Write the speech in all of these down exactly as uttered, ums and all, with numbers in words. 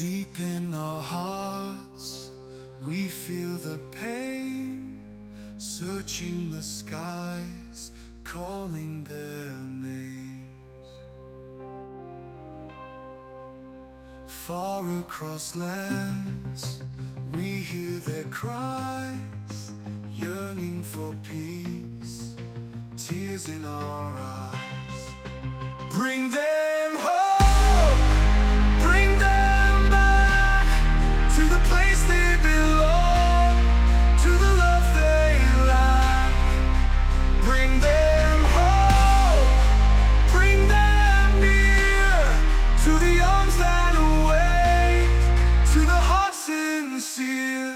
Deep in our hearts, we feel the pain, searching the skies, calling their names. Far across lands, we hear their cries, yearning for peace, tears in our eyes. Bring them home, bring them back to the place they belong, to the love they lack. Bring them home, bring them near, to the arms that await, to the heart sincere.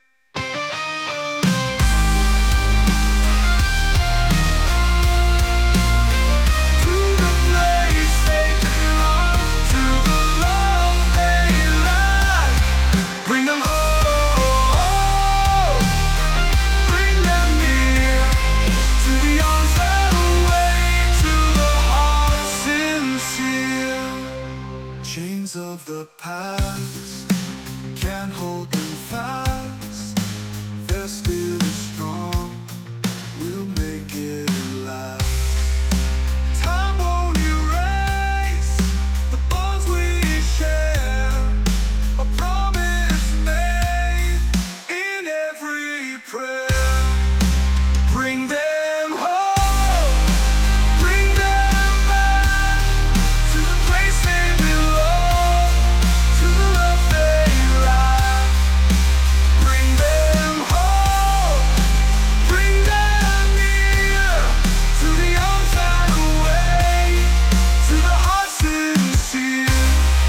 Chains of the past can't hold them fast. They're still as strong, we'll make it last. Time won't erase the bonds we share, a promise made in every prayer. Bring them home, bring them back to the place they belong, to the love they lack. Bring them home, bring them near, to the arms that await, to the heart sincere.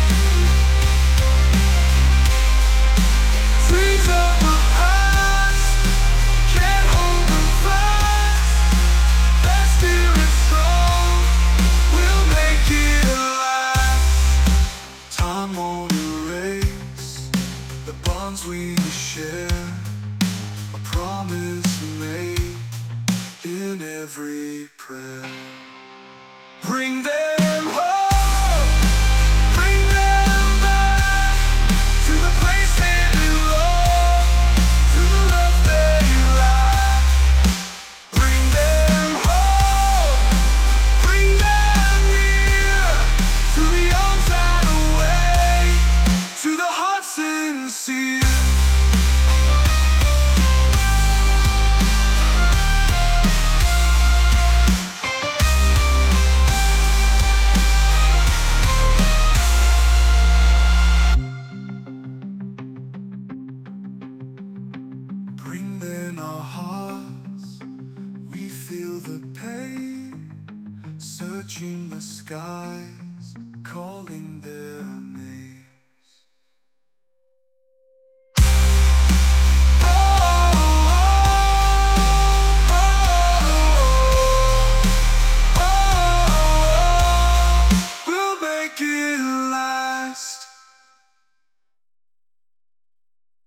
Dreams of the past can't hold them fast. That spirit strong, we'll make it last. Time won't erase the bonds we share, a promise made in every prayer. Bring them home, bring them back to the place they belong, to the love they lack. Bring them home, bring them near, to the arms that await, to the heart sincere. Bring them our hearts, we feel the pain, searching the skies, calling their